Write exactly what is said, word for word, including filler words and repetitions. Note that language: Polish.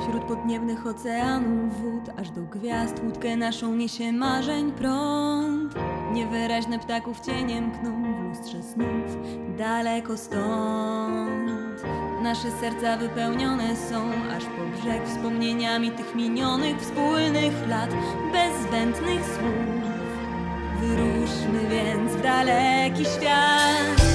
Wśród podniebnych oceanów wód, aż do gwiazd łódkę naszą niesie marzeń prąd. Niewyraźne ptaków cieniem kną w lustrze snów, daleko stąd. Nasze serca wypełnione są aż po brzeg wspomnieniami tych minionych wspólnych lat, bez zbędnych słów. Wyruszmy więc w daleki świat.